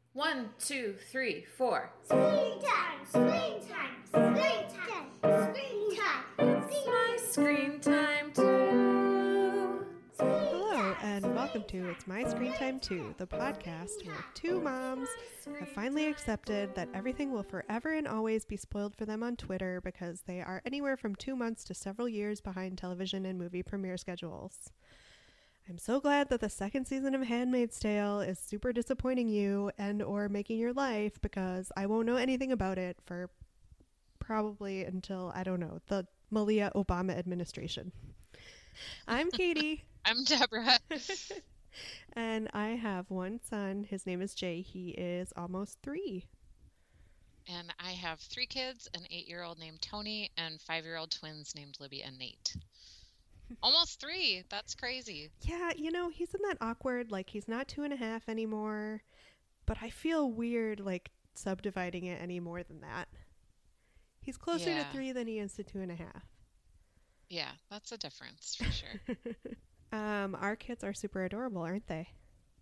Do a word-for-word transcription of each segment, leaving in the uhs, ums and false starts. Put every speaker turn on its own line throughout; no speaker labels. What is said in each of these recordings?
One, two, three, four.
Screen time, screen time, screen time, screen time.
It's my screen time too.
Hello, and welcome to It's My Screen Time Too, the podcast where two moms have finally accepted that everything will forever and always be spoiled for them on Twitter because they are anywhere from two months to several years behind television and movie premiere schedules. I'm so glad that the second season of Handmaid's Tale is super disappointing you and or making your life, because I won't know anything about it for probably until, I don't know, the Malia Obama administration. I'm Katie.
I'm Deborah.
And I have one son. His name is Jay. He is almost three.
And I have three kids, an eight-year-old named Tony and five-year-old twins named Libby and Nate. Almost three. That's crazy.
Yeah, you know, he's in that awkward, like, he's not two and a half anymore, but I feel weird, like, subdividing it any more than that. He's closer
Yeah.
to three than he is to two and a half.
Yeah, that's a difference for sure.
um, our kids are super adorable, aren't they?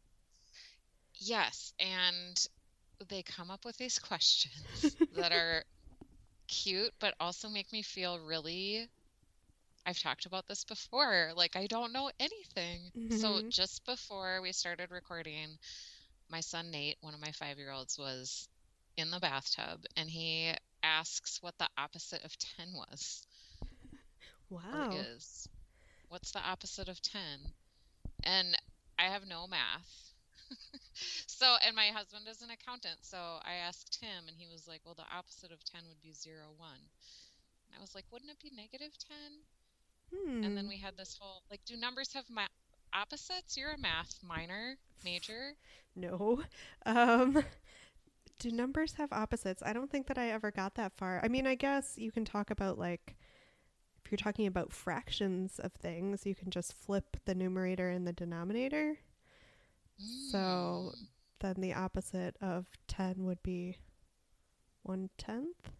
Yes, and they come up with these questions that are cute, but also make me feel really... I've talked about this before. Like, I don't know anything.
Mm-hmm.
So just before we started recording, my son Nate, one of my five-year-olds, was in the bathtub, and he asks what the opposite of ten was.
Wow.
Or is. What's the opposite of ten? And I have no math. So, and my husband is an accountant, so I asked him, and he was like, well, the opposite of ten would be zero, one. And I was like, wouldn't it be negative ten?
Hmm.
And then we had this whole, like, do numbers have ma- opposites? You're a math minor, major.
No. Um, do numbers have opposites? I don't think that I ever got that far. I mean, I guess you can talk about, like, if you're talking about fractions of things, you can just flip the numerator and the denominator.
Mm.
So then the opposite of ten would be one tenth.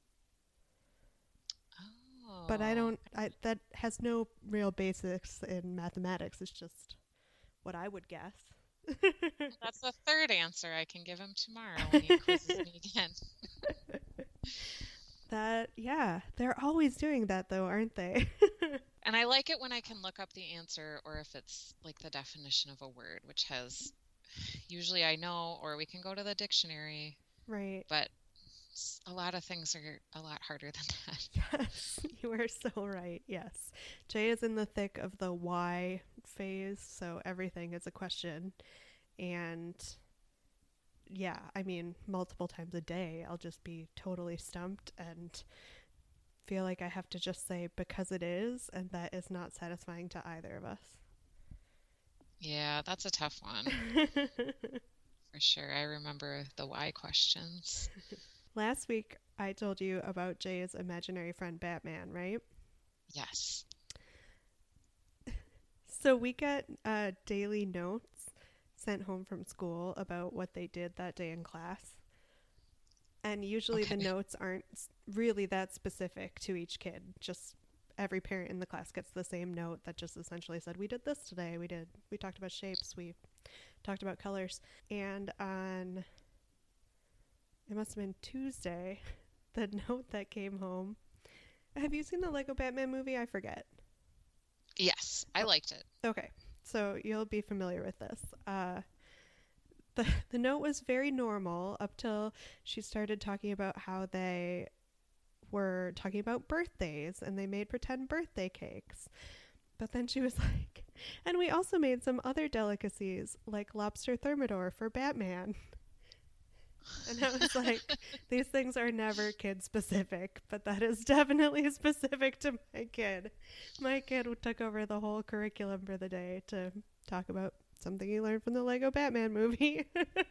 Oh.
But I don't, I, that has no real basics in mathematics. It's just what I would guess.
That's the third answer I can give him tomorrow when he quizzes me again.
That, yeah, they're always doing that though, aren't they?
And I like it when I can look up the answer, or if it's like the definition of a word, which has, usually I know, or we can go to the dictionary.
Right.
But a lot of things are a lot harder than that.
Yes, you are so right. Yes. Jay is in the thick of the why phase, so everything is a question. And yeah, I mean, multiple times a day, I'll just be totally stumped and feel like I have to just say because it is, and that is not satisfying to either of us.
Yeah, that's a tough one. For sure. I remember the why questions.
Last week, I told you about Jay's imaginary friend Batman, right?
Yes.
So we get uh, daily notes sent home from school about what they did that day in class. And usually
Okay.
the notes aren't really that specific to each kid. Just every parent in the class gets the same note that just essentially said, we did this today. We did. We talked about shapes. We talked about colors. And on... it must have been Tuesday, the note that came home. Have you seen the Lego Batman movie? I forget.
Yes, I liked it.
Okay, so you'll be familiar with this. Uh, the The note was very normal up till she started talking about how they were talking about birthdays and they made pretend birthday cakes. But then she was like, and we also made some other delicacies like lobster thermidor for Batman. And I was like, these things are never kid specific, but that is definitely specific to my kid. My kid took over the whole curriculum for the day to talk about something he learned from the Lego Batman movie.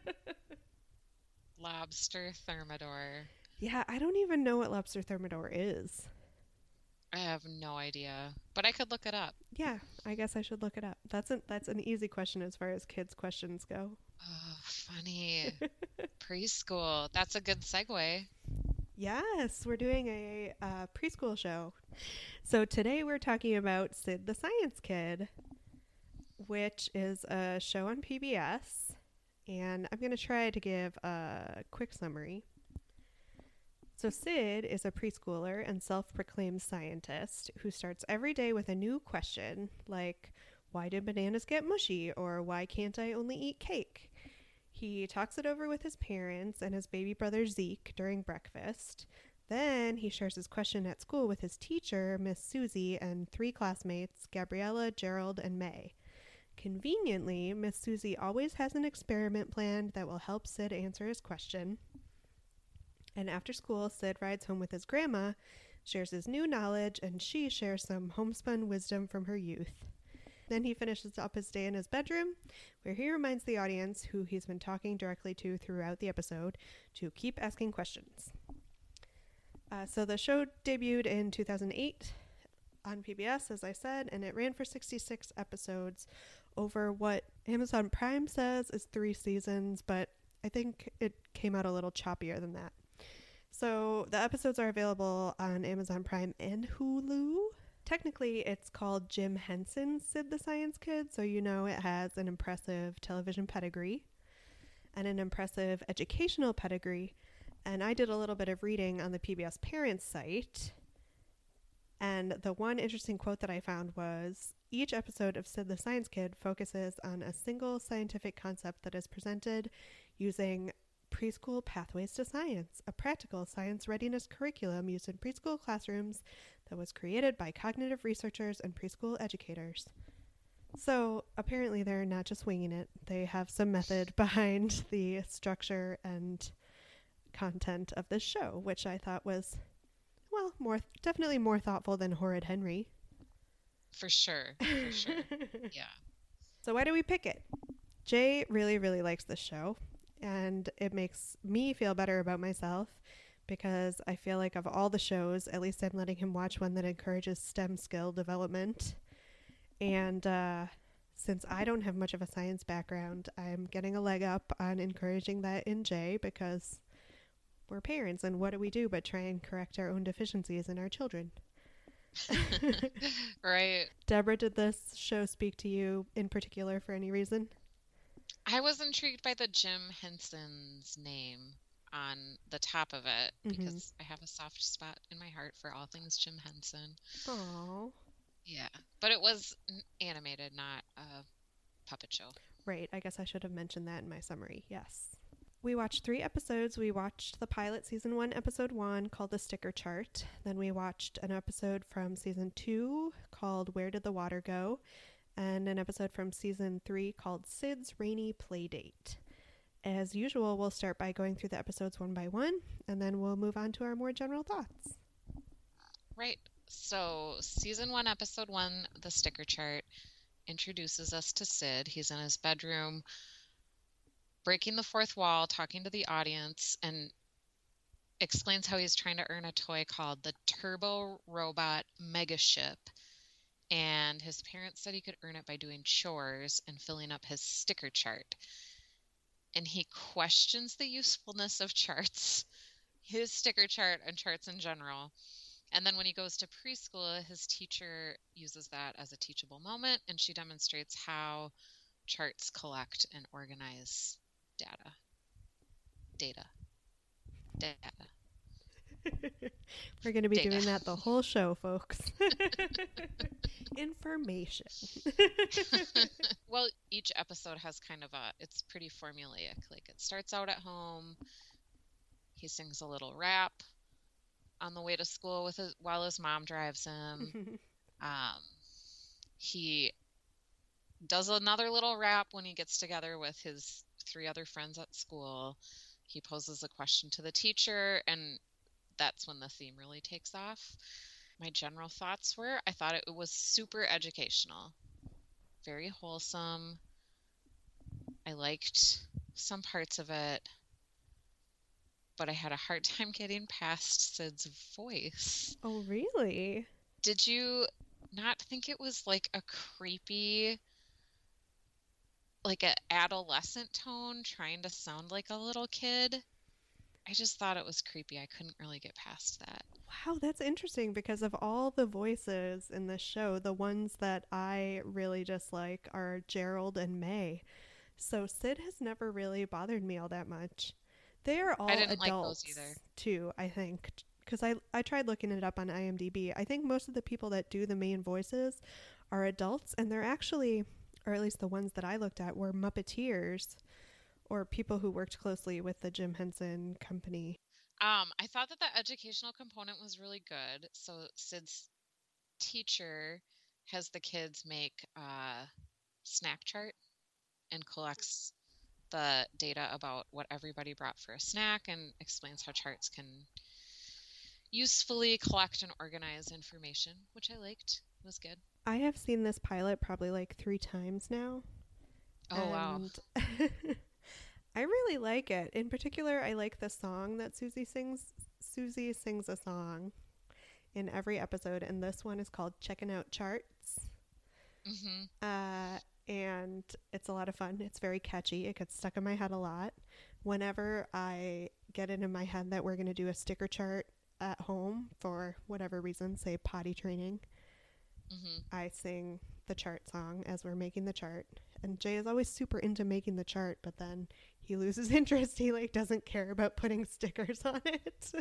Lobster thermidor.
Yeah, I don't even know what lobster thermidor is.
I have no idea, but I could look it up.
Yeah, I guess I should look it up. That's an, that's an easy question as far as kids' questions go.
Oh, funny. Preschool. That's a good segue.
Yes, we're doing a uh, preschool show. So today we're talking about Sid the Science Kid, which is a show on P B S. and I'm going to try to give a quick summary. So Sid is a preschooler and self-proclaimed scientist who starts every day with a new question, like, why did bananas get mushy, or why can't I only eat cake? He talks it over with his parents and his baby brother Zeke during breakfast. Then he shares his question at school with his teacher, Miss Susie, and three classmates, Gabriella, Gerald, and May. Conveniently, Miss Susie always has an experiment planned that will help Sid answer his question. And after school, Sid rides home with his grandma, shares his new knowledge, and she shares some homespun wisdom from her youth. Then he finishes up his day in his bedroom, where he reminds the audience, who he's been talking directly to throughout the episode, to keep asking questions. Uh, so the show debuted in two thousand eight on P B S, as I said, and it ran for sixty-six episodes over what Amazon Prime says is three seasons, but I think it came out a little choppier than that. So the episodes are available on Amazon Prime and Hulu. Technically, it's called Jim Henson's Sid the Science Kid, so you know it has an impressive television pedigree and an impressive educational pedigree. And I did a little bit of reading on the P B S Parents site, and the one interesting quote that I found was, each episode of Sid the Science Kid focuses on a single scientific concept that is presented using Preschool Pathways to Science, a practical science readiness curriculum used in preschool classrooms that was created by cognitive researchers and preschool educators. So apparently they're not just winging it. They have some method behind the structure and content of this show, which I thought was, well, more definitely more thoughtful than Horrid Henry.
For sure. For sure. Yeah.
So why do we pick it? Jay really, really likes this show. And it makes me feel better about myself because I feel like of all the shows, at least I'm letting him watch one that encourages STEM skill development. And uh, since I don't have much of a science background, I'm getting a leg up on encouraging that in Jay because we're parents, and what do we do but try and correct our own deficiencies in our children?
Right.
Deborah, did this show speak to you in particular for any reason?
I was intrigued by the Jim Henson's name on the top of it
Mm-hmm.
because I have a soft spot in my heart for all things Jim Henson.
Aww.
Yeah. But it was n- animated, not a puppet show.
Right. I guess I should have mentioned that in my summary. Yes. We watched three episodes. We watched the pilot season one, episode one, called The Sticker Chart. Then we watched an episode from season two called Where Did the Water Go? And an episode from season three called Sid's Rainy Playdate. As usual, we'll start by going through the episodes one by one, and then we'll move on to our more general thoughts.
Right. So, season one, episode one, The Sticker Chart, introduces us to Sid. He's in his bedroom, breaking the fourth wall, talking to the audience, and explains how he's trying to earn a toy called the Turbo Robot Megaship. And his parents said he could earn it by doing chores and filling up his sticker chart. And he questions the usefulness of charts, his sticker chart, and charts in general. And then when he goes to preschool, his teacher uses that as a teachable moment, and she demonstrates how charts collect and organize data. Data. Data.
We're going to be
Data.
doing that the whole show, folks. Information.
Well, each episode has kind of a, it's pretty formulaic. Like it starts out at home. He sings a little rap on the way to school with his, while his mom drives him. Um, he does another little rap when he gets together with his three other friends at school. He poses a question to the teacher, and that's when the theme really takes off. My general thoughts were, I thought it was super educational, very wholesome. I liked some parts of it, but I had a hard time getting past Sid's voice.
Oh, really?
Did you not think it was like a creepy, like an adolescent tone trying to sound like a little kid? I just thought it was creepy. I couldn't really get past that.
Wow, that's interesting because of all the voices in this show, the ones that I really dislike are Gerald and May. So Sid has never really bothered me all that much. They are all
I didn't like
adults
those either.
too, I think, because I I tried looking it up on IMDb. I think most of the people that do the main voices are adults, and they're actually, or at least the ones that I looked at, were Muppeteers or people who worked closely with the Jim Henson Company.
Um, I thought that the educational component was really good. So Sid's teacher has the kids make a snack chart and collects the data about what everybody brought for a snack and explains how charts can usefully collect and organize information, which I liked. It was good.
I have seen this pilot probably like three times now.
Oh, wow.
and I really like it. In particular, I like the song that Susie sings. Susie sings a song in every episode, and this one is called Checking Out Charts.
Mm-hmm.
Uh, and it's a lot of fun. It's very catchy. It gets stuck in my head a lot. Whenever I get it in my head that we're going to do a sticker chart at home for whatever reason, say potty training,
Mm-hmm.
I sing the chart song as we're making the chart. And Jay is always super into making the chart, but then he loses interest. He like doesn't care about putting stickers on it.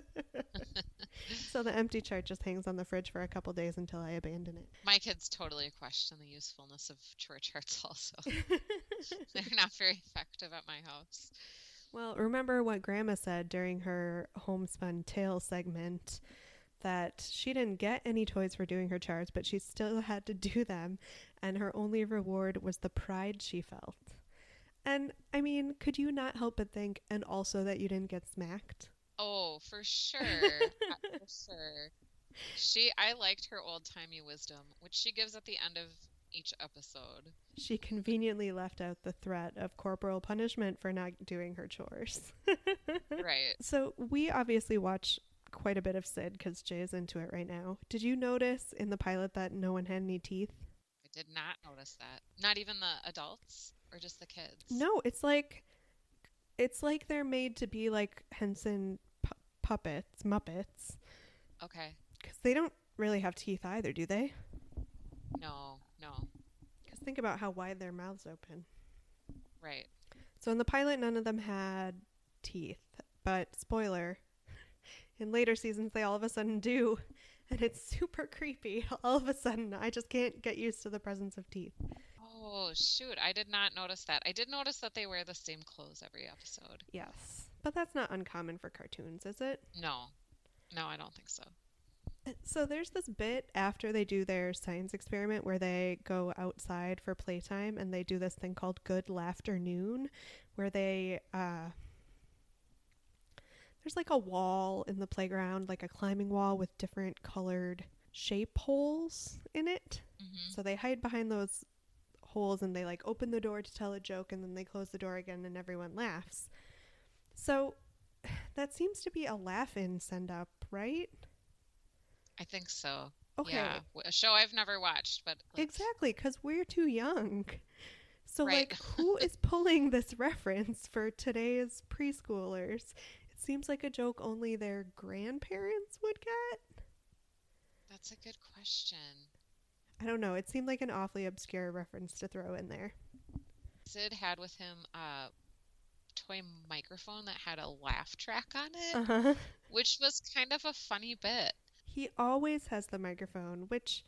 So the empty chart just hangs on the fridge for a couple days until I abandon it.
My kids totally question the usefulness of chore charts also. They're not very effective at my house.
Well, remember what Grandma said during her homespun tale segment, that she didn't get any toys for doing her charts, but she still had to do them, and her only reward was the pride she felt. And, I mean, could you not help but think, and also that you didn't get smacked?
Oh, for sure. Uh, for sure. She, I liked her old-timey wisdom, which she gives at the end of each episode.
She conveniently left out the threat of corporal punishment for not doing her chores.
Right.
So we obviously watch quite a bit of Sid because Jay is into it right now. Did you notice in the pilot that no one had any teeth?
I did not notice that. Not even the adults or just the kids?
No, it's like it's like they're made to be like Henson pu- puppets, Muppets,
Okay.
because they don't really have teeth either, do they?
No, no.
Because think about how wide their mouths open.
Right.
So in the pilot, none of them had teeth, but spoiler, in later seasons they all of a sudden do, and it's super creepy. All of a sudden, I just can't get used to the presence of teeth.
Oh, shoot. I did not notice that. I did notice that they wear the same clothes every episode.
Yes, but that's not uncommon for cartoons, is it?
No. No, I don't think so.
So there's this bit after they do their science experiment where they go outside for playtime and they do this thing called Good Laughternoon, where they uh there's like a wall in the playground, like a climbing wall with different colored shape holes in it.
Mm-hmm.
So they hide behind those holes and they like open the door to tell a joke, and then they close the door again and everyone laughs. So that seems to be a laugh-in send-up, right?
I think so.
Okay.
Yeah. W- A show I've never watched, but like,
Exactly, because we're too young. So,
Right.
like, who is pulling this reference for today's preschoolers? It seems like a joke only their grandparents would get.
that's a good question.
I don't know. It seemed like an awfully obscure reference to throw in there.
Sid had with him a toy microphone that had a laugh track on it,
Uh-huh.
which was kind of a funny bit.
He always has the microphone, which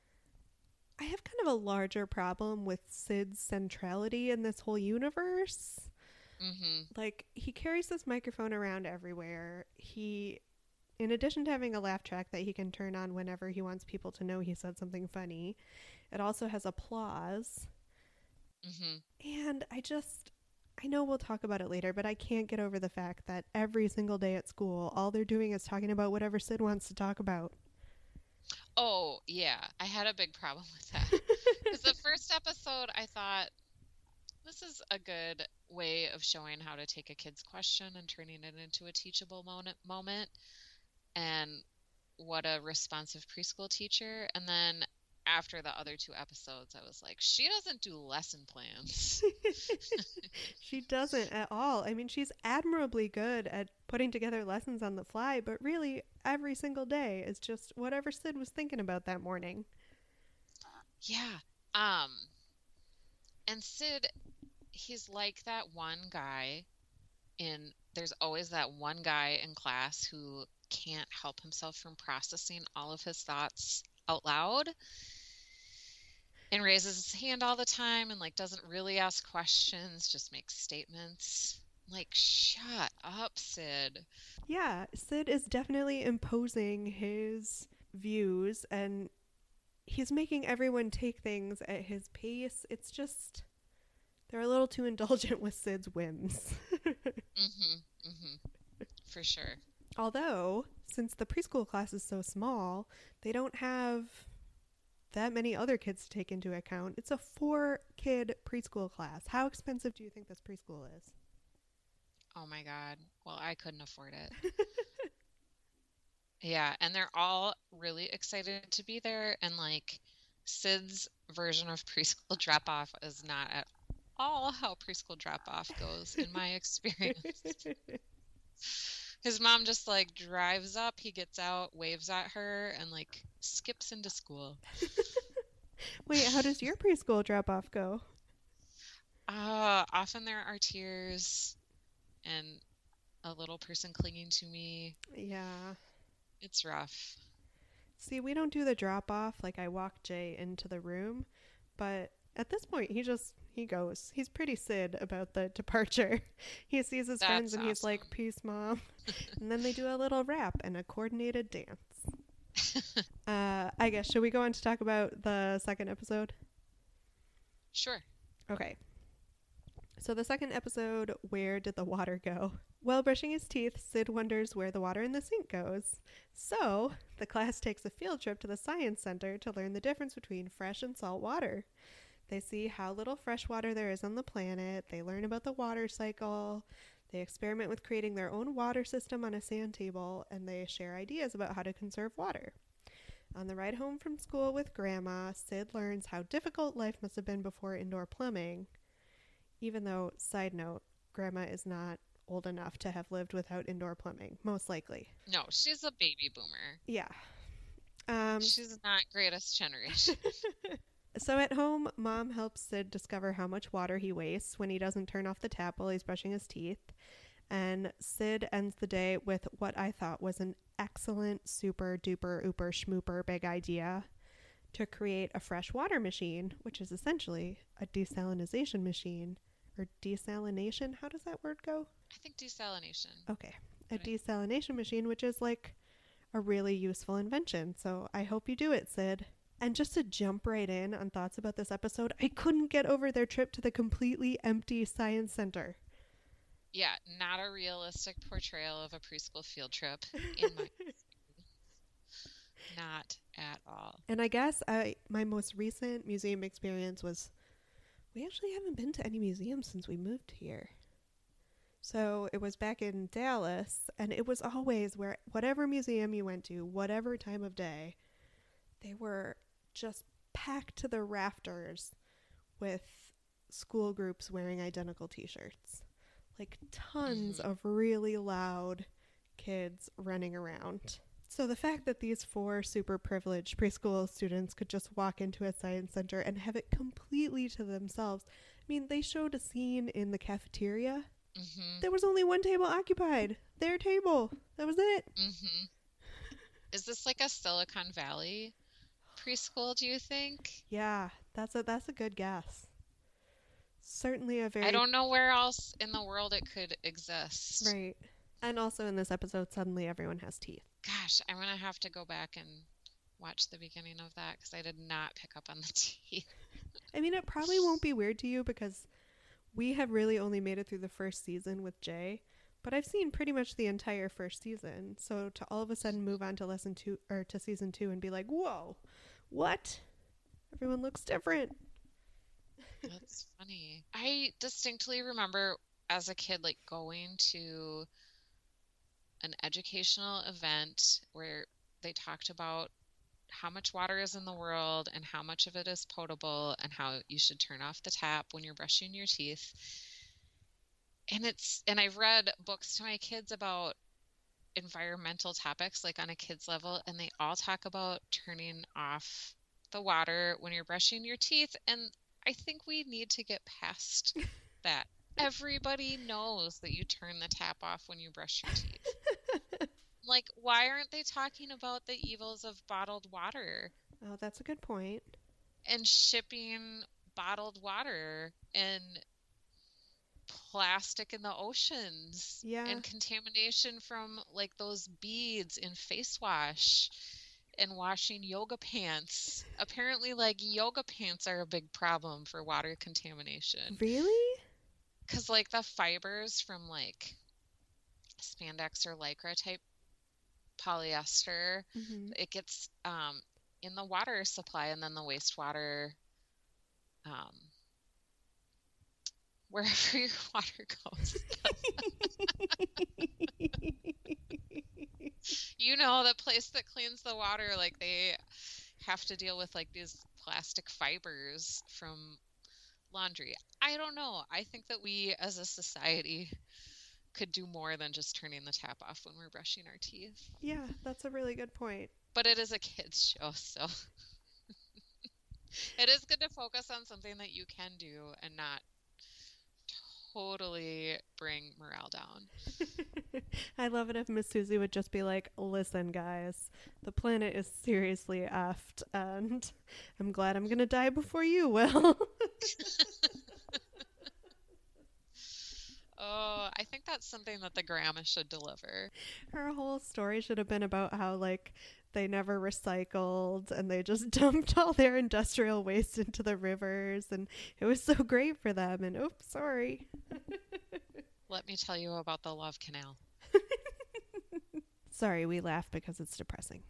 I have kind of a larger problem with Sid's centrality in this whole universe.
Mm-hmm.
Like, he carries this microphone around everywhere. He, in addition to having a laugh track that he can turn on whenever he wants people to know he said something funny, it also has applause.
Mm-hmm.
And I just, I know we'll talk about it later, but I can't get over the fact that every single day at school, all they're doing is talking about whatever Sid wants to talk about.
Oh, yeah. I had a big problem with that. Because the first episode, I thought, this is a good way of showing how to take a kid's question and turning it into a teachable moment, moment and what a responsive preschool teacher. And then after the other two episodes, I was like, she doesn't do lesson plans.
She doesn't at all. I mean, she's admirably good at putting together lessons on the fly, but really every single day is just whatever Sid was thinking about that morning.
Yeah. Um, and Sid, he's like that one guy in, there's always that one guy in class who can't help himself from processing all of his thoughts out loud and raises his hand all the time and like doesn't really ask questions, just makes statements. Like, shut up, Sid.
Yeah, Sid is definitely imposing his views, and he's making everyone take things at his pace. It's just, they're a little too indulgent with Sid's whims.
Mm-hmm, mm-hmm. For sure.
Although, since the preschool class is so small, they don't have that many other kids to take into account. It's a four-kid preschool class. How expensive do you think this preschool is?
Oh my God. Well, I couldn't afford it. Yeah, and they're all really excited to be there. And like Sid's version of preschool drop off is not at all how preschool drop off goes in my experience. His mom just like drives up, he gets out, waves at her, and like skips into school.
Wait, how does your preschool drop off go?
Uh, often there are tears and a little person clinging to me.
Yeah.
It's rough.
See, we don't do the drop off. Like, I walk Jay into the room, but at this point, he just, he goes. He's pretty Sid about the departure. He sees his
That's
friends and he's
awesome.
like, peace, Mom. And then they do a little rap and a coordinated dance. uh, I guess, should we go on to talk about the second episode?
Sure.
Okay. So the second episode, Where Did the Water Go? While brushing his teeth, Sid wonders where the water in the sink goes. So the class takes a field trip to the science center to learn the difference between fresh and salt water. They see how little fresh water there is on the planet. They learn about the water cycle. They experiment with creating their own water system on a sand table, and they share ideas about how to conserve water. On the ride home from school with Grandma, Sid learns how difficult life must have been before indoor plumbing. Even though, side note, Grandma is not old enough to have lived without indoor plumbing, most likely.
No, she's a baby boomer.
Yeah. Um,
She's not greatest generation.
so at home, Mom helps Sid discover how much water he wastes when he doesn't turn off the tap while he's brushing his teeth. And Sid ends the day with what I thought was an excellent super duper ooper schmooper big idea to create a fresh water machine, which is essentially a desalinization machine. Or desalination? How does that word go?
I think desalination.
Okay. A
Right.
desalination machine, which is like a really useful invention. So I hope you do it, Sid. And just to jump right in on thoughts about this episode, I couldn't get over their trip to the completely empty science center.
Yeah, not a realistic portrayal of a preschool field trip in my not at all.
And I guess I my most recent museum experience was, we actually haven't been to any museums since we moved here. So it was back in Dallas, and it was always where whatever museum you went to, whatever time of day, they were just packed to the rafters with school groups wearing identical t-shirts. Like tons
Mhm.
of really loud kids running around. So the fact that these four super privileged preschool students could just walk into a science center and have it completely to themselves. I mean, they showed a scene in the cafeteria.
Mm-hmm.
There was only one table occupied. Their table. That was it.
Mm-hmm. Is this like a Silicon Valley preschool, do you think?
Yeah, that's a that's a good guess. Certainly a very
I don't know where else in the world it could exist.
right. And also in this episode, suddenly everyone has teeth.
Gosh, I'm going to have to go back and watch the beginning of that because I did not pick up on the teeth.
I mean, it probably won't be weird to you because we have really only made it through the first season with Jay, but I've seen pretty much the entire first season. So to all of a sudden move on to lesson two or to season two and be like, whoa, what? Everyone looks different.
That's funny. I distinctly remember as a kid, like going to an educational event where they talked about how much water is in the world and how much of it is potable and how you should turn off the tap when you're brushing your teeth. And it's, and I've read books to my kids about environmental topics, like on a kid's level, and they all talk about turning off the water when you're brushing your teeth. And I think we need to get past that. Everybody knows that you turn the tap off when you brush your teeth. Like, why aren't they talking about the evils of bottled water
Oh, that's a good point.
and shipping bottled water and plastic in the oceans
Yeah.
and contamination from like those beads in face wash and washing yoga pants? Apparently, like, yoga pants are a big problem for water contamination.
Really?
Because, like, the fibers from, like, spandex or lycra type polyester,
Hmm.
it gets um, in the water supply, and then the wastewater, um, wherever your water goes. You know, the place that cleans the water, like, they have to deal with, like, these plastic fibers from laundry. I don't know. I think that we as a society could do more than just turning the tap off when we're brushing our teeth.
Yeah, that's a really good point.
But it is a kids show, so it is good to focus on something that you can do and not totally bring morale down.
I love it if Miss Susie would just be like, listen, guys, the planet is seriously effed, and I'm glad I'm going to die before you will.
Oh, I think that's something that the grandma should deliver.
Her whole story should have been about how, like, they never recycled and they just dumped all their industrial waste into the rivers, and it was so great for them, and oops, sorry.
Let me tell you about the Love Canal.
Sorry, we laugh because it's depressing.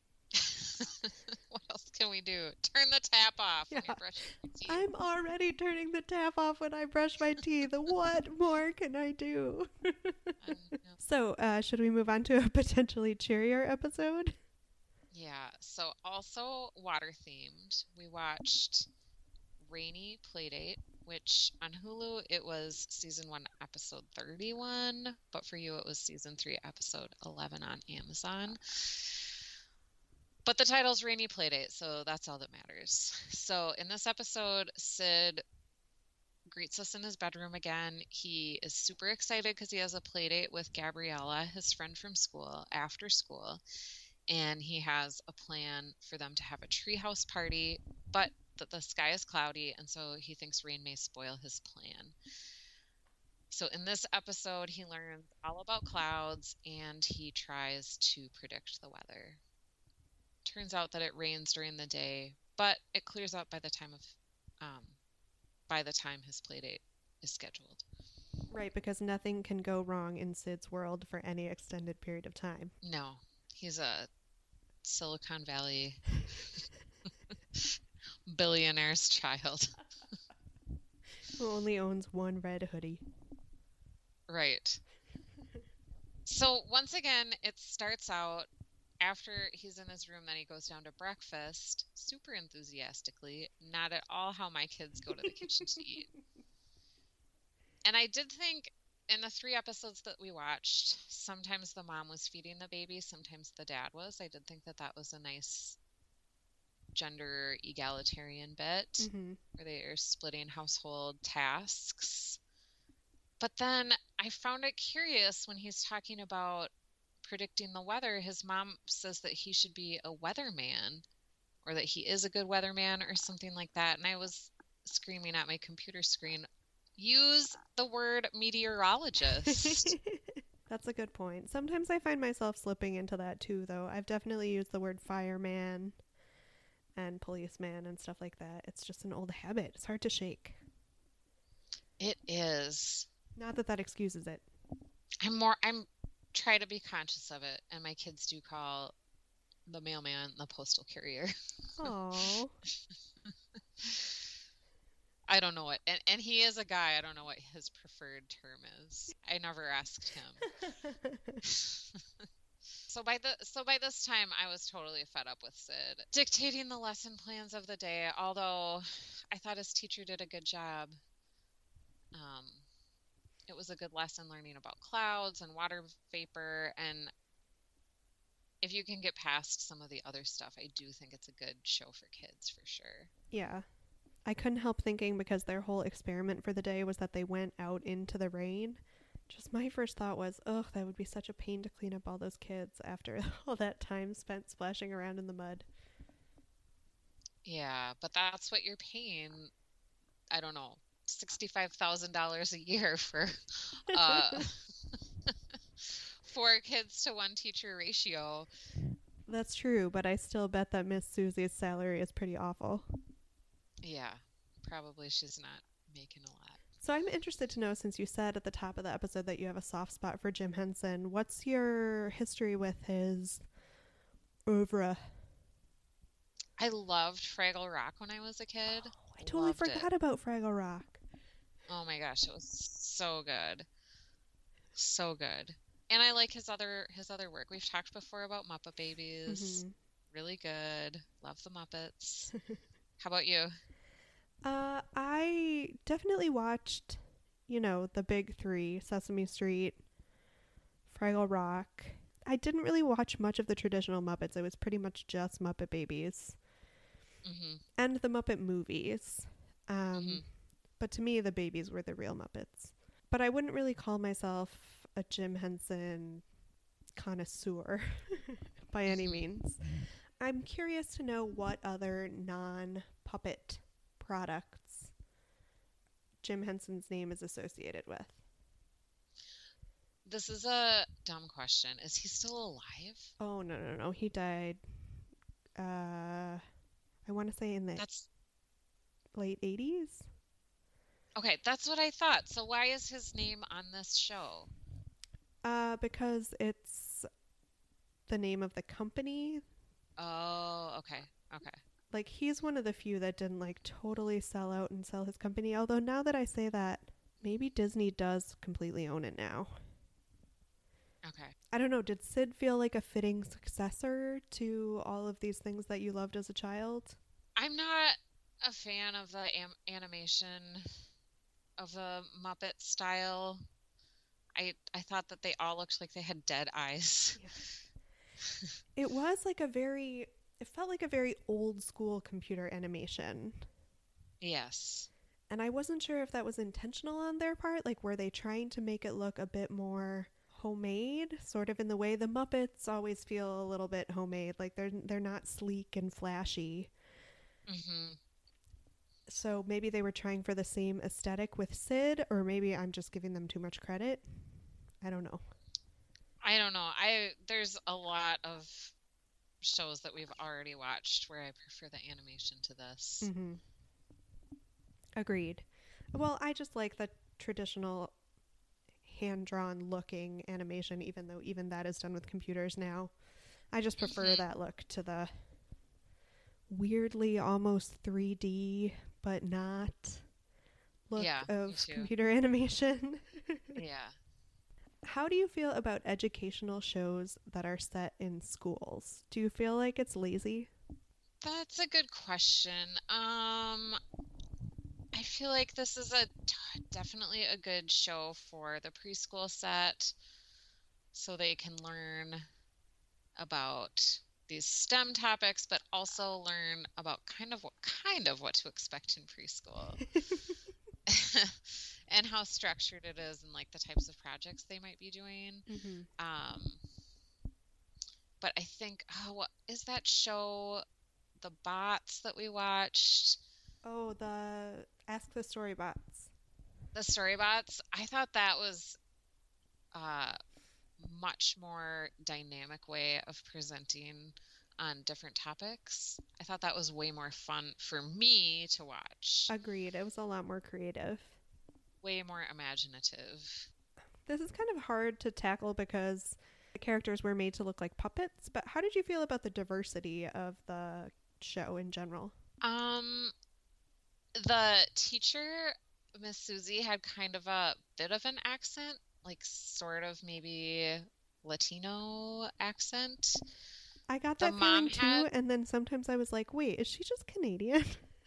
What else can we do? Turn the tap off when
Yeah.
you're brushing your teeth.
I'm already turning the tap off when I brush my teeth. What more can I do?
Um, no.
So, uh, should we move on to a potentially cheerier episode?
Yeah, so also water themed. We watched Rainy Playdate, which on Hulu it was season one, episode thirty-one, but for you it was season three, episode eleven on Amazon. But the title's Rainy Playdate, so that's all that matters. So in this episode, Sid greets us in his bedroom again. He is super excited because he has a playdate with Gabriella, his friend from school, after school. And he has a plan for them to have a treehouse party, but that the sky is cloudy, and so he thinks rain may spoil his plan. So in this episode, he learns all about clouds, and he tries to predict the weather. Turns out that it rains during the day, but it clears up by the time of um, by the time his playdate is scheduled.
Right, because nothing can go wrong in Sid's world for any extended period of time.
No, he's a Silicon Valley billionaire's child.
Who only owns one red hoodie.
Right. So once again, it starts out after he's in his room, then he goes down to breakfast, super enthusiastically, not at all how my kids go to the kitchen to eat. And I did think in the three episodes that we watched, sometimes the mom was feeding the baby, sometimes the dad was. I did think that that was a nice gender egalitarian bit,
Mm-hmm.
where they are splitting household tasks. But then I found it curious when he's talking about predicting the weather. His mom says that he should be a weatherman, or that he is a good weatherman, or something like that. And I was screaming at my computer screen, use the word meteorologist.
That's a good point. Sometimes I find myself slipping into that too, though. I've definitely used the word fireman and policeman and stuff like that. It's just an old habit. It's hard to shake.
It is.
Not that that excuses it.
I'm more, I'm try to be conscious of it. And my kids do call the mailman the postal carrier.
Oh.
I don't know what, and, and he is a guy. I don't know what his preferred term is. I never asked him. So by the so by this time, I was totally fed up with Sid dictating the lesson plans of the day. Although I thought his teacher did a good job. Um, it was a good lesson learning about clouds and water vapor, and if you can get past some of the other stuff, I do think it's a good show for kids for sure.
Yeah. I couldn't help thinking, because their whole experiment for the day was that they went out into the rain. Just my first thought was, ugh, that would be such a pain to clean up all those kids after all that time spent splashing around in the mud.
Yeah, but that's what you're paying, I don't know, sixty-five thousand dollars a year for uh, four kids to one teacher ratio.
That's true, but I still bet that Miss Susie's salary is pretty awful.
Yeah, probably she's not making a lot.
So I'm interested to know, since you said at the top of the episode that you have a soft spot for Jim Henson, what's your history with his oeuvre?
I loved Fraggle Rock when I was a kid.
Oh, I totally
Loved
forgot
it.
about Fraggle Rock.
Oh my gosh, it was so good. So good. And I like his other his other work. We've talked before about Muppet Babies.
Mhm.
Really good. Love the Muppets. How about you?
Uh, I definitely watched, you know, the big three: Sesame Street, Fraggle Rock. I didn't really watch much of the traditional Muppets. It was pretty much just Muppet Babies
Mm-hmm.
and the Muppet movies. Um,
Mm-hmm.
But to me, the babies were the real Muppets. But I wouldn't really call myself a Jim Henson connoisseur by any means. I'm curious to know what other non-puppet products Jim Henson's name is associated with.
This is a dumb question. Is he still alive?
Oh, no, no, no. He died, uh, I want to say in the
That's
late eighties.
okay. That's what I thought. So why is his name on this show?
Uh, because it's the name of the company.
Oh, okay. Okay.
Like, he's one of the few that didn't, like, totally sell out and sell his company. Although now that I say that, maybe Disney does completely own it now.
Okay.
I don't know. Did Sid feel like a fitting successor to all of these things that you loved as a child?
I'm not a fan of the am- animation of the Muppet style. I I thought that they all looked like they had dead eyes.
It was like a very, it felt like a very old school computer animation.
Yes.
And I wasn't sure if that was intentional on their part. Like, were they trying to make it look a bit more homemade, sort of in the way the Muppets always feel a little bit homemade? Like, they're they're not sleek and flashy.
Mm-hmm.
So maybe they were trying for the same aesthetic with Sid, or maybe I'm just giving them too much credit. I don't know.
I don't know. I there's a lot of shows that we've already watched where I prefer the animation to this.
Mm-hmm. Agreed. Well, I just like the traditional hand-drawn looking animation, even though even that is done with computers now. I just prefer
Mhm.
that look to the weirdly almost three D, but not look
Yeah, me
of
too.
computer animation.
Yeah.
How do you feel about educational shows that are set in schools? Do you feel like it's lazy?
That's a good question. Um, I feel like this is a t- definitely a good show for the preschool set, so they can learn about these STEM topics, but also learn about kind of what kind of what to expect in preschool. And how structured it is and like the types of projects they might be doing.
Mm-hmm.
Um, but I think, oh, what is that show, The Bots that we watched?
Oh, the Ask the Storybots.
The Storybots. I thought that was a much more dynamic way of presenting on different topics. I thought that was way more fun for me to watch.
Agreed. It was a lot more creative.
Way more imaginative.
This is kind of hard to tackle because the characters were made to look like puppets, but how did you feel about the diversity of the show in general?
Um, the teacher, Miss Susie, had kind of a bit of an accent, like sort of maybe Latino accent.
I got
The
that
mom
feeling too,
had-
and then sometimes I was like, wait, is she just Canadian?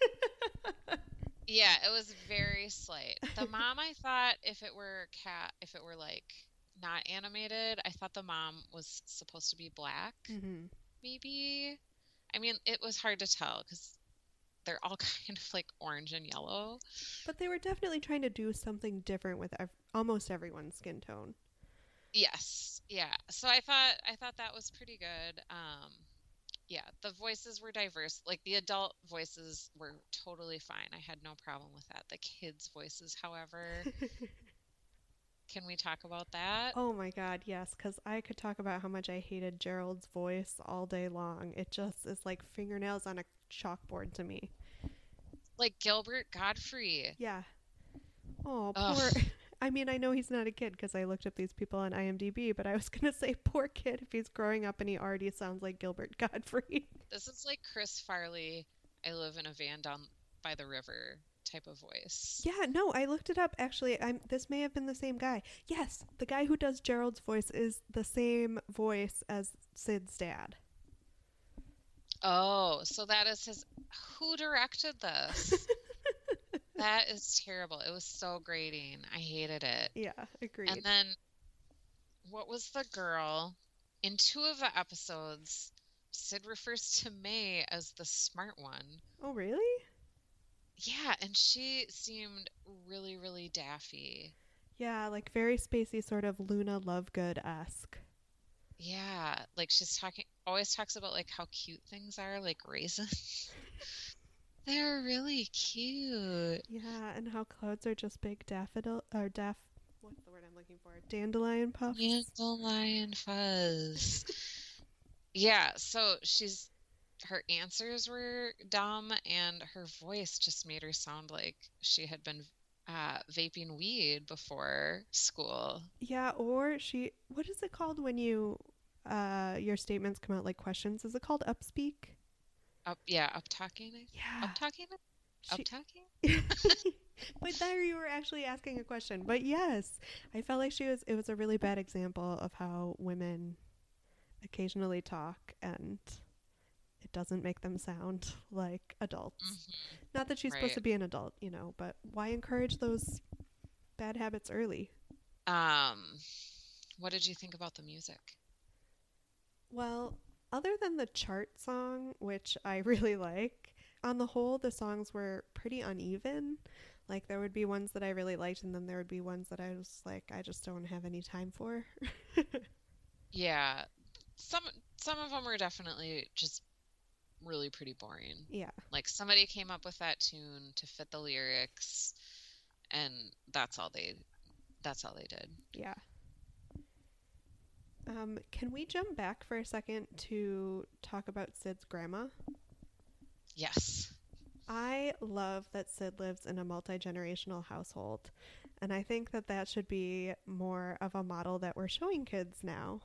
Yeah, it was very slight. The mom, I thought if it were cat, if it were like not animated, I thought the mom was supposed to be black,
Mm-hmm.
maybe. I mean, it was hard to tell because they're all kind of like orange and yellow.
But they were definitely trying to do something different with ev- almost everyone's skin tone.
Yes, yeah. So I thought I thought that was pretty good. Um, yeah, the voices were diverse. Like the adult voices were totally fine. I had no problem with that. The kids' voices, however, can we talk about that?
Oh my god, yes, because I could talk about how much I hated Gerald's voice all day long. It just is like fingernails on a chalkboard to me.
Like Gilbert Godfrey.
Yeah. Oh,
Ugh.
poor. I mean, I know he's not a kid because I looked up these people on IMDb, but I was going to say poor kid if he's growing up and he already sounds like Gilbert Godfrey.
This is like Chris Farley, I live in a van down by the river type of voice.
Yeah, no, I looked it up. Actually, I'm. This may have been the same guy. Yes, the guy who does Gerald's voice is the same voice as Sid's dad.
Oh, so that is his... Who directed this? That is terrible. It was so grating. I hated it.
Yeah, agreed.
And then, what was the girl? In two of the episodes, Sid refers to May as the smart one.
Oh, really?
Yeah, and she seemed really, really daffy.
Yeah, like very spacey, sort of Luna Lovegood-esque.
Yeah, like she's talking, always talks about like how cute things are, like raisins. They're really cute.
Yeah, and how clouds are just big daffodil, or daff, what's the word I'm looking for? Dandelion puffs?
Dandelion fuzz. Yeah, so she's, her answers were dumb, and her voice just made her sound like she had been uh, vaping weed before school.
Yeah, or she, what is it called when you, uh, your statements come out like questions? Is it called upspeak?
Up, yeah, up talking.
Yeah.
Up talking. Up
She-
talking.
But there you were actually asking a question. But yes, I felt like she was, it was a really bad example of how women occasionally talk and it doesn't make them sound like adults.
Mm-hmm.
Not that she's supposed
Right.
to be an adult, you know, but why encourage those bad habits early?
Um, what did you think about the music?
Well, other than the chart song, which I really like, on the whole, the songs were pretty uneven. Like, there would be ones that I really liked, and then there would be ones that I was like, I just don't have any time for.
Yeah, some some of them were definitely just really pretty boring.
Yeah.
Like somebody came up with that tune to fit the lyrics, and that's all they that's all they did.
Yeah. Um, can we jump back for a second to talk about Sid's grandma?
Yes.
I love that Sid lives in a multi-generational household, and I think that that should be more of a model that we're showing kids now.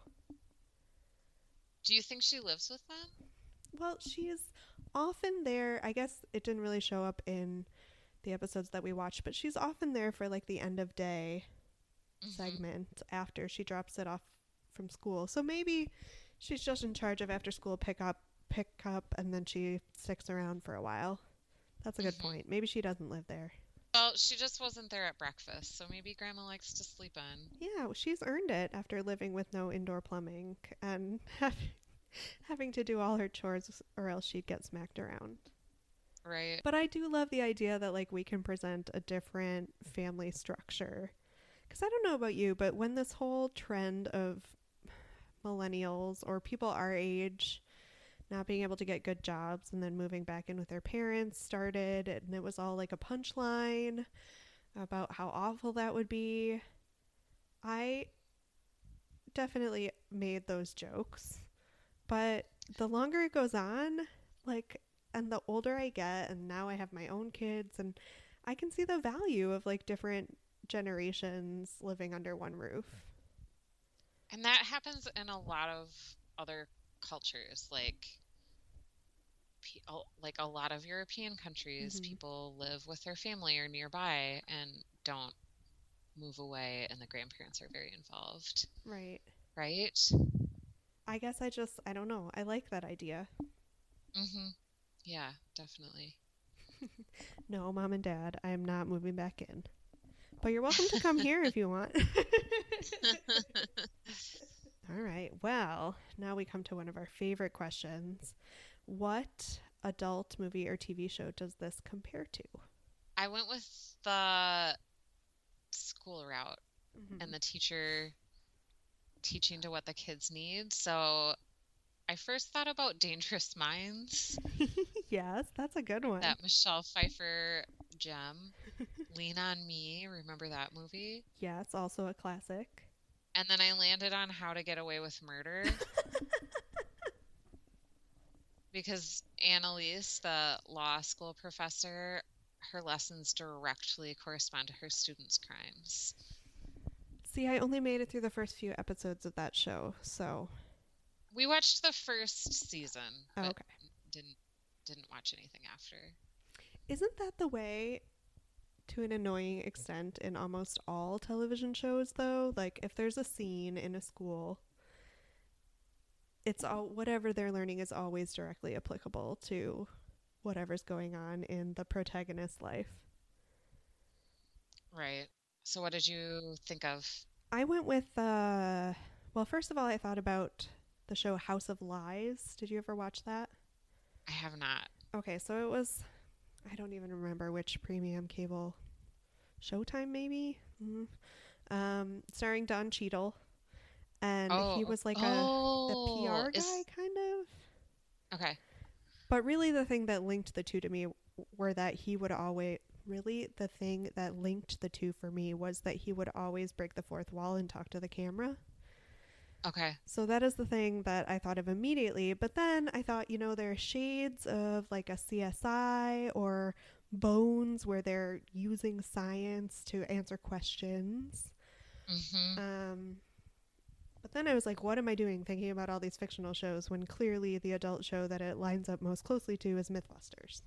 Do you think she lives with them?
Well, she's often there. I guess it didn't really show up in the episodes that we watched, but she's often there for like the end of day
Mhm.
segment after she drops it off from school. So maybe she's just in charge of after school pick up, pick up, and then she sticks around for a while. That's a good
Mhm.
point. Maybe she doesn't live there.
Well, she just wasn't there at breakfast, so maybe Grandma likes to sleep in.
Yeah, well, she's earned it after living with no indoor plumbing and having, having to do all her chores or else she'd get smacked around.
Right.
But I do love the idea that like we can present a different family structure. Because I don't know about you, but when this whole trend of millennials or people our age not being able to get good jobs and then moving back in with their parents started, and it was all like a punchline about how awful that would be, I definitely made those jokes. But the longer it goes on, like, and the older I get, and now I have my own kids, and I can see the value of like different generations living under one roof.
And that happens in a lot of other cultures, like pe- a- like a lot of European countries,
Mhm.
people live with their family or nearby and don't move away, and the grandparents are very involved,
Right.
right?
I guess I just, I don't know. I like that idea.
Mm-hmm. Yeah, definitely.
No, Mom and Dad, I am not moving back in. But you're welcome to come here if you want. All right. Well, now we come to one of our favorite questions. What adult movie or T V show does this compare to?
I went with the school route
Mhm.
and the teacher teaching to what the kids need. So I first thought about Dangerous Minds,
Yes, that's a good one.
that Michelle Pfeiffer gem. Lean on Me, remember that movie?
Yeah, it's also a classic.
And then I landed on How to Get Away with Murder because Annalise, the law school professor, her lessons directly correspond to her students' crimes.
See, I only made it through the first few episodes of that show, so
We watched the first season,
oh,
but
okay.
didn't didn't watch anything after.
Isn't that the way to an annoying extent in almost all television shows though? Like if there's a scene in a school, it's all whatever they're learning is always directly applicable to whatever's going on in the protagonist's life.
Right. So what did you think of?
I went with uh well, first of all, I thought about the show House of Lies. Did you ever watch that?
I have not.
Okay, so it was, I don't even remember which premium cable, Showtime maybe? Mm. Um, starring Don Cheadle. And
Oh,
he was like a,
oh,
a P R
is-
guy, kind of.
Okay.
But really the thing that linked the two to me were that he would always, really the thing that linked the two for me was that he would always break the fourth wall and talk to the camera.
Okay.
So that is the thing that I thought of immediately. But then I thought, you know, there are shades of like a C S I or Bones where they're using science to answer questions.
Mm-hmm.
Um, but then I was like, what am I doing thinking about all these fictional shows when clearly the adult show that it lines up most closely to is Mythbusters?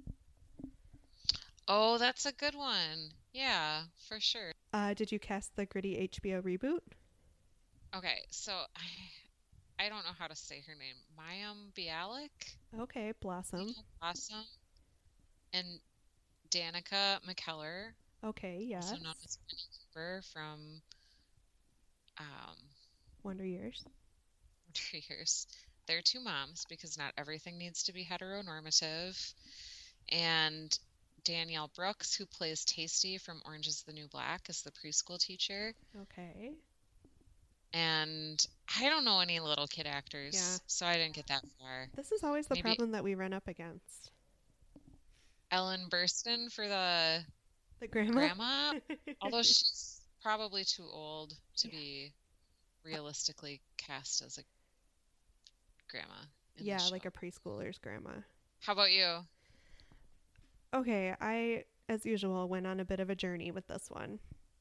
Oh, that's a good one. Yeah, for sure.
Uh, did you cast the gritty H B O reboot?
Okay, so I I don't know how to say her name. Mayim Bialik,
Okay, Blossom.
Blossom, and Danica McKellar,
Okay, yes.
also known as Penny Cooper from um,
Wonder Years.
Wonder Years. They're two moms because not everything needs to be heteronormative. And Danielle Brooks, who plays Tasty from Orange is the New Black, is the preschool teacher.
Okay.
And I don't know any little kid actors,
Yeah.
so I didn't get that far.
This is always the
Maybe-
problem that we run up against.
Ellen Burstyn for the
The grandma?
grandma, although she's probably too old to
Yeah.
be realistically cast as a grandma. in the
Yeah,
show.
like a preschooler's grandma.
How about you?
Okay, I, as usual, went on a bit of a journey with this one.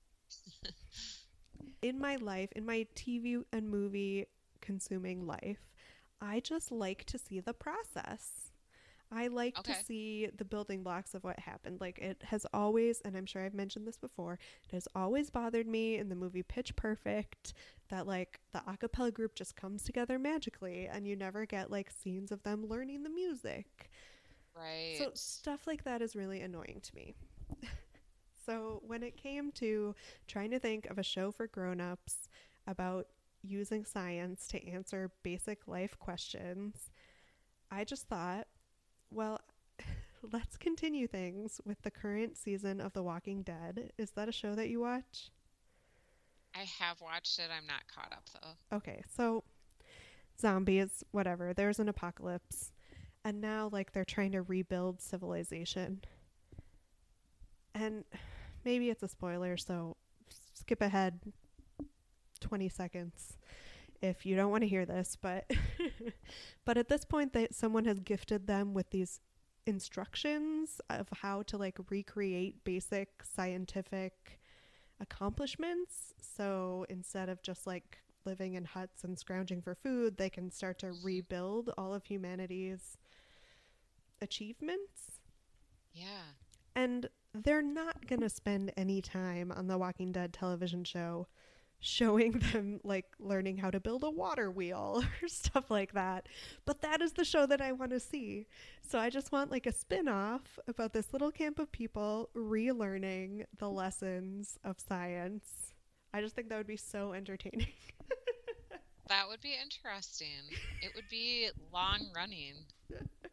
In my life, in my T V and movie consuming life, I just like to see the process. I like
Okay.
to see the building blocks of what happened. Like it has always, and I'm sure I've mentioned this before, it has always bothered me in the movie Pitch Perfect that like the a cappella group just comes together magically and you never get like scenes of them learning the music.
Right.
So stuff like that is really annoying to me. So when it came to trying to think of a show for grown-ups about using science to answer basic life questions, I just thought, well, let's continue things with the current season of The Walking Dead. Is that a show that you watch?
I have watched it. I'm not caught up though.
Okay, so zombies, whatever. There's an apocalypse. And now, like, they're trying to rebuild civilization. And maybe it's a spoiler, so skip ahead twenty seconds if you don't want to hear this. But but at this point, that someone has gifted them with these instructions of how to, like, recreate basic scientific accomplishments. So instead of just, like, living in huts and scrounging for food, they can start to rebuild all of humanity's achievements.
Yeah.
And they're not going to spend any time on the Walking Dead television show showing them like learning how to build a water wheel or stuff like that. But that is the show that I want to see. So I just want like a spin-off about this little camp of people relearning the lessons of science. I just think that would be so entertaining.
That would be interesting. It would be long running.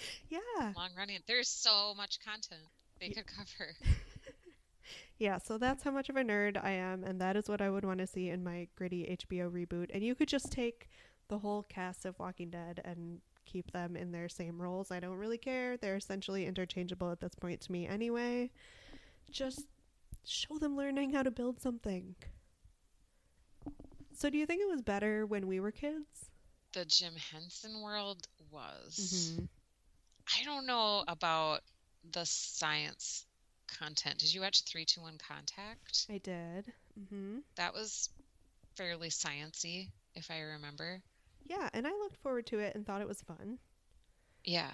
Yeah.
Long running. There's so much content they could cover.
Yeah, so that's how much of a nerd I am, and that is what I would want to see in my gritty H B O reboot. And you could just take the whole cast of Walking Dead and keep them in their same roles. I don't really care. They're essentially interchangeable at this point to me anyway. Just show them learning how to build something. So do you think it was better when we were kids?
The Jim Henson world was.
Mm-hmm.
I don't know about the science content. Did you watch three two one Contact?
I did. Mm-hmm.
That was fairly sciencey, if I remember.
Yeah, and I looked forward to it and thought it was fun.
Yeah.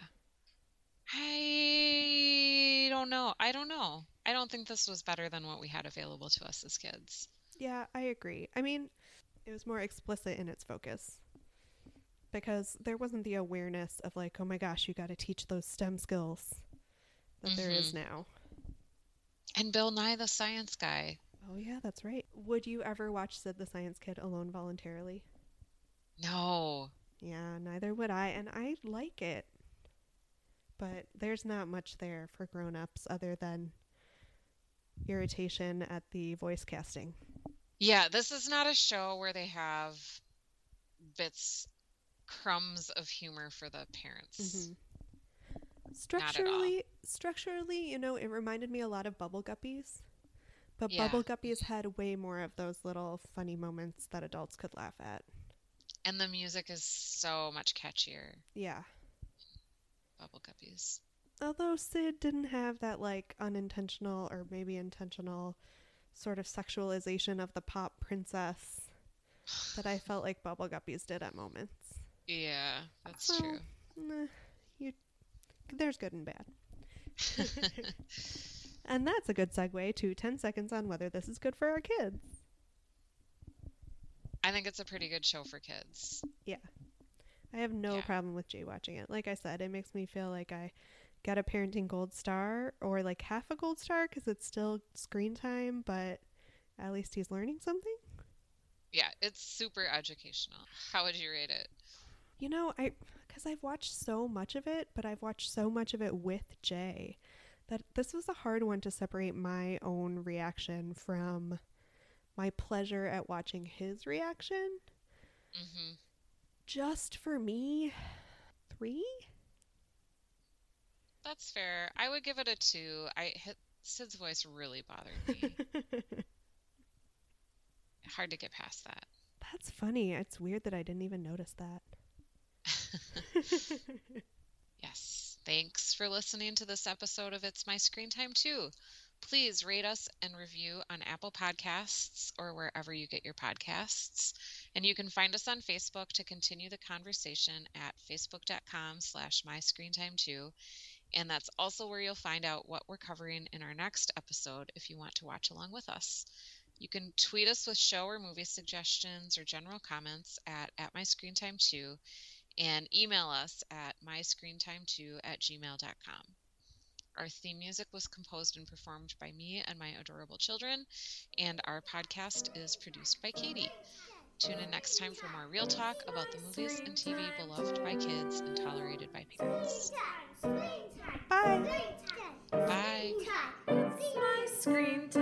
I don't know. I don't know. I don't think this was better than what we had available to us as kids.
Yeah, I agree. I mean, it was more explicit in its focus. Because there wasn't the awareness of like, oh my gosh, you got to teach those STEM skills that mm-hmm. there is now.
And Bill Nye the Science Guy.
Oh yeah, that's right. Would you ever watch Sid the Science Kid alone voluntarily?
No.
Yeah, neither would I, and I like it. But there's not much there for grown-ups other than irritation at the voice casting.
Yeah, this is not a show where they have bits, crumbs of humor for the parents.
Mm-hmm. Structurally, structurally, you know, it reminded me a lot of Bubble Guppies. But
yeah.
Bubble Guppies had way more of those little funny moments that adults could laugh at.
And the music is so much catchier.
Yeah.
Bubble Guppies.
Although Sid didn't have that, like, unintentional or maybe intentional sort of sexualization of the pop princess that I felt like Bubble Guppies did at moments.
Yeah, that's
so,
true.
Nah, you, there's good and bad. And that's a good segue to ten seconds on whether this is good for our kids.
I think it's a pretty good show for kids.
Yeah. I have no
yeah.
problem with Jay watching it. Like I said, it makes me feel like I got a parenting gold star or like half a gold star because it's still screen time, but at least he's learning something.
Yeah, it's super educational. How would you rate it?
You know, I because I've watched so much of it, but I've watched so much of it with Jay that this was a hard one to separate my own reaction from my pleasure at watching his reaction.
Mm-hmm. Just
for me, three?
That's fair. I would give it a two. I hit Sid's voice really bothered me. Hard to get past that.
That's funny. It's weird that I didn't even notice that.
Yes. Thanks for listening to this episode of It's My Screen Time Too. Please rate us and review on Apple Podcasts or wherever you get your podcasts. And you can find us on Facebook to continue the conversation at facebook.com slash myscreentime2. And that's also where you'll find out what we're covering in our next episode if you want to watch along with us. You can tweet us with show or movie suggestions or general comments at, at myscreentime2 and email us at myscreentime2 at gmail dot com. Our theme music was composed and performed by me and my adorable children, and our podcast is produced by Katie. Tune in next time for more real talk about the movies and T V beloved by kids and tolerated by parents.
Bye.
Bye.
It's my screen time.